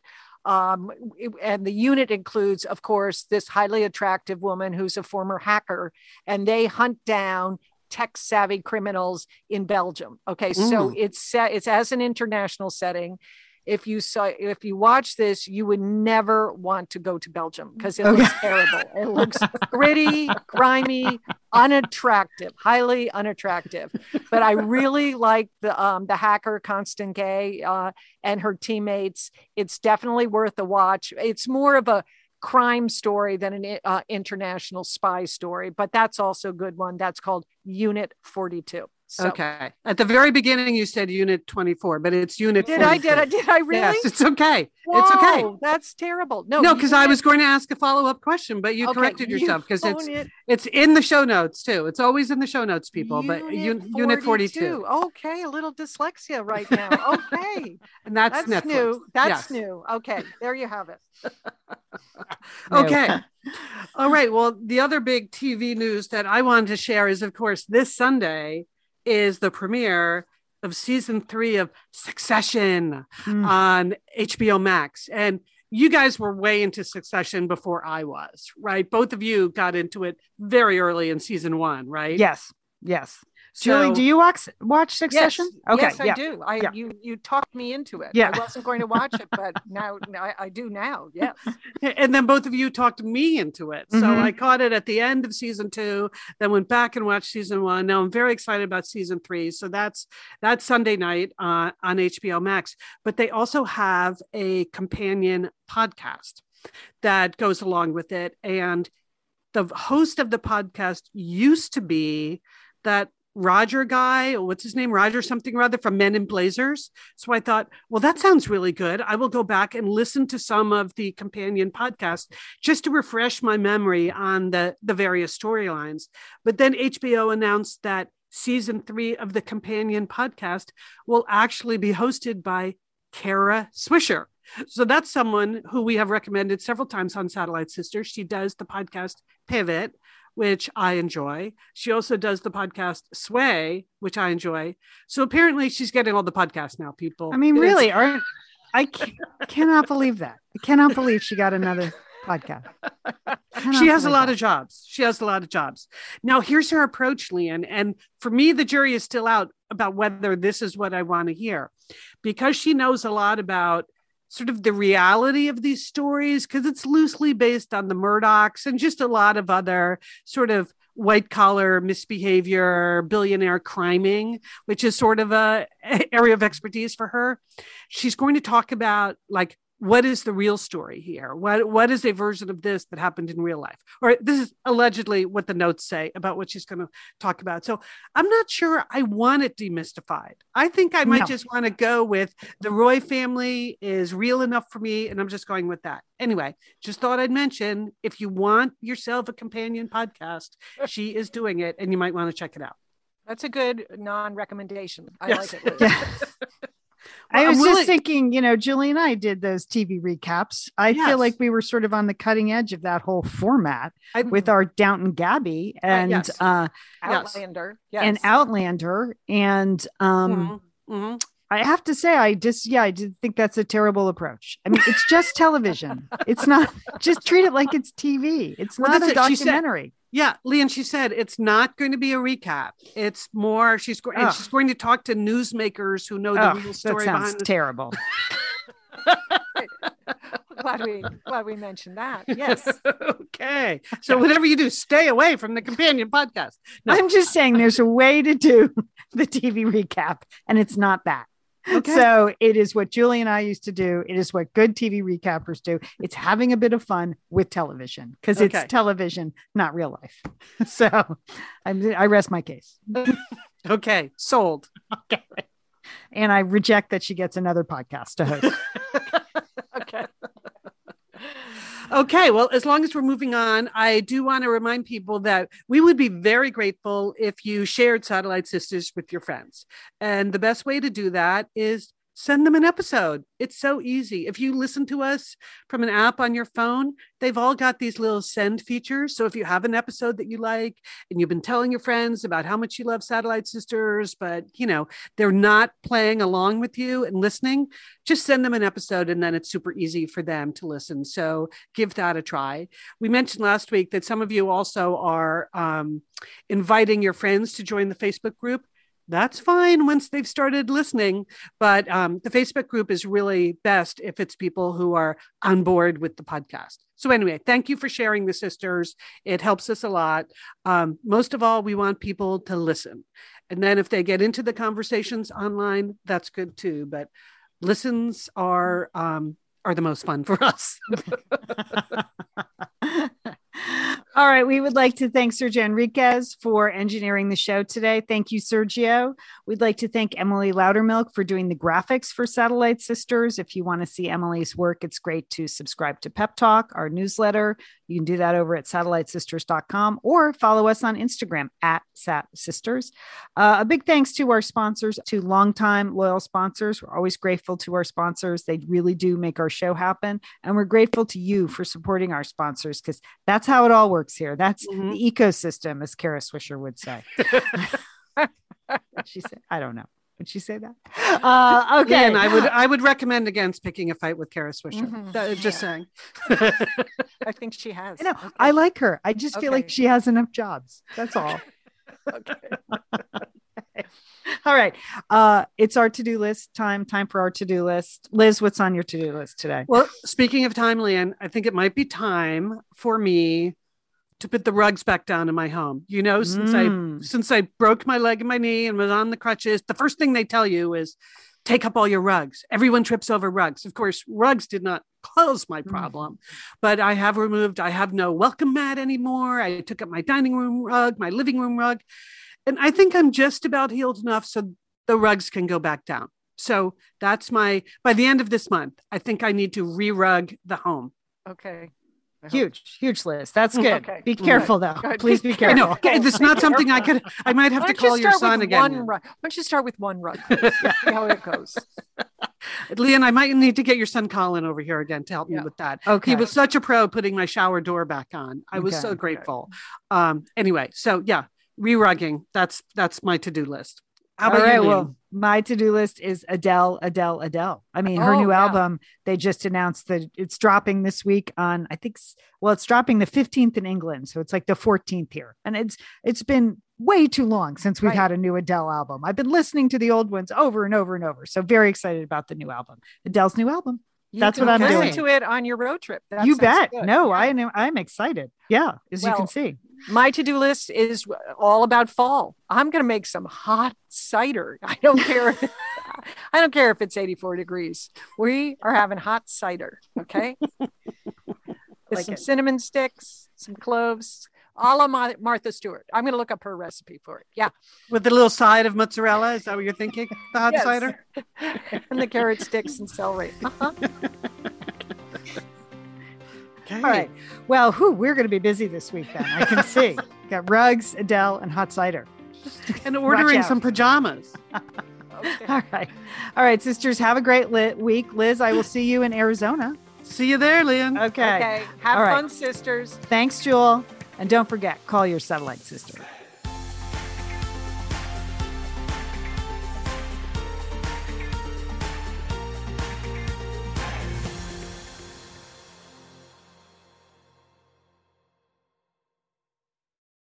And the unit includes, of course, this highly attractive woman who's a former hacker, and they hunt down tech savvy criminals in Belgium. Okay. So it's as an international setting. If you watch this, you would never want to go to Belgium because it looks terrible. It looks gritty, grimy, unattractive, highly unattractive. But I really like the hacker Constant Gay and her teammates. It's definitely worth a watch. It's more of a crime story than an international spy story, but that's also a good one. That's called Unit 42. So. Okay. At the very beginning, you said Unit 24, but it's Unit 42. Did I really? Yes, it's okay. Whoa, it's okay. That's terrible. No, because I was going to ask a follow-up question, but you corrected yourself because it's in the show notes too. It's always in the show notes, people. Unit 42. Okay, a little dyslexia right now. Okay, and that's new. That's new. Okay, there you have it. Okay. All right. Well, the other big TV news that I wanted to share is, of course, this Sunday is the premiere of season 3 of Succession on HBO Max. And you guys were way into Succession before I was, right? Both of you got into it very early in season 1, right? Yes. Julie, do you watch Succession? Yes, okay, yes, I do. You talked me into it. Yeah. I wasn't going to watch it, but now I do now. Yes. And then both of you talked me into it. So I caught it at the end of season 2, then went back and watched season 1. Now I'm very excited about season 3. So that's Sunday night on HBO Max. But they also have a companion podcast that goes along with it. And the host of the podcast used to be that Roger guy, what's his name? Roger something or other from Men in Blazers. So I thought, well, that sounds really good. I will go back and listen to some of the companion podcasts just to refresh my memory on the various storylines. But then HBO announced that season 3 of the companion podcast will actually be hosted by Kara Swisher. So that's someone who we have recommended several times on Satellite Sisters. She does the podcast Pivot, which I enjoy. She also does the podcast Sway, which I enjoy. So apparently she's getting all the podcasts now, people. I mean, really, I cannot believe that. I cannot believe she got another podcast. She has a lot of jobs. Now, here's her approach, Leanne. And for me, the jury is still out about whether this is what I want to hear. Because she knows a lot about sort of the reality of these stories, because it's loosely based on the Murdochs and just a lot of other sort of white collar misbehavior, billionaire criming, which is sort of a area of expertise for her. She's going to talk about like, what is the real story here? What is a version of this that happened in real life? Or this is allegedly what the notes say about what she's going to talk about. So I'm not sure I want it demystified. I think I might just want to go with the Roy family is real enough for me. And I'm just going with that. Anyway, just thought I'd mention, if you want yourself a companion podcast, she is doing it and you might want to check it out. That's a good non-recommendation. I like it. I was just thinking, Julie and I did those TV recaps. I feel like we were sort of on the cutting edge of that whole format with our Downton Gabby and Outlander. And Outlander. And I have to say, I did think that's a terrible approach. I mean, it's just television. It's not, just treat it like it's TV. It's not a documentary. Lian, she said it's not going to be a recap. It's more, she's going to talk to newsmakers who know the real story behind this. Terrible. Glad we mentioned that. Yes. Okay. So whatever you do, stay away from the companion podcast. No. I'm just saying there's a way to do the TV recap, and it's not that. Okay. So it is what Julie and I used to do. It is what good TV recappers do. It's having a bit of fun with television because it's television, not real life. So I rest my case. Okay. Sold. Okay. And I reject that she gets another podcast to host. Okay. Okay, well, as long as we're moving on, I do want to remind people that we would be very grateful if you shared Satellite Sisters with your friends. And the best way to do that is send them an episode. It's so easy. If you listen to us from an app on your phone, they've all got these little send features. So if you have an episode that you like and you've been telling your friends about how much you love Satellite Sisters, but they're not playing along with you and listening, just send them an episode and then it's super easy for them to listen. So give that a try. We mentioned last week that some of you also are inviting your friends to join the Facebook group. That's fine once they've started listening. But the Facebook group is really best if it's people who are on board with the podcast. So anyway, thank you for sharing the sisters. It helps us a lot. Most of all, we want people to listen. And then if they get into the conversations online, that's good too. But listens are the most fun for us. All right. We would like to thank Sergio Enriquez for engineering the show today. Thank you, Sergio. We'd like to thank Emily Loudermilk for doing the graphics for Satellite Sisters. If you want to see Emily's work, it's great to subscribe to Pep Talk, our newsletter. You can do that over at satellitesisters.com or follow us on Instagram at SatSisters. A big thanks to our sponsors, to longtime loyal sponsors. We're always grateful to our sponsors. They really do make our show happen. And we're grateful to you for supporting our sponsors because that's how it all works here. That's the ecosystem, as Kara Swisher would say. She said, I don't know. Would she say that? Okay. And I would recommend against picking a fight with Kara Swisher. Just saying. I think she has. Okay. I like her. I just feel like she has enough jobs. That's all. Okay. All right. It's our to-do list time for our to-do list. Liz, what's on your to-do list today? Well, speaking of time, Lian, I think it might be time for me to put the rugs back down in my home. Since I broke my leg and my knee and was on the crutches, the first thing they tell you is take up all your rugs. Everyone trips over rugs. Of course, rugs did not cause my problem, but I have no welcome mat anymore. I took up my dining room rug, my living room rug, and I think I'm just about healed enough so the rugs can go back down. So that's by the end of this month, I think I need to re-rug the home. Okay. Huge list. That's good. Okay. Be careful though. Please be careful. No, it's not something I might have to call your son again. Why don't you start with one rug? See how it goes. Lian, I might need to get your son Colin over here again to help me with that. Okay. He was such a pro putting my shower door back on. I was so grateful. Anyway, so re-rugging. That's my to-do list. How about you, Lian? Well, my to-do list is Adele. I mean, her new album, they just announced that it's dropping this week on, it's dropping the 15th in England. So it's like the 14th here. And it's been way too long since we've had a new Adele album. I've been listening to the old ones over and over and over. So very excited about the new album, Adele's new album. That's what I'm doing. Listen to it on your road trip. You bet. Good. No, I'm excited. Yeah, as you can see. My to-do list is all about fall. I'm going to make some hot cider. I don't care if it's 84 degrees. We are having hot cider. Okay. With some cinnamon sticks, some cloves, a la Martha Stewart. I'm going to look up her recipe for it. Yeah. With a little side of mozzarella. Is that what you're thinking? The hot cider? And the carrot sticks and celery. Okay. All right. Well, we're going to be busy this week then. I can see. Got rugs, Adele, and hot cider. And ordering some pajamas. Okay. All right, sisters, have a great week. Liz, I will see you in Arizona. See you there, Lian. Okay. Have fun, sisters. Thanks, Jewel. And don't forget, call your satellite sister.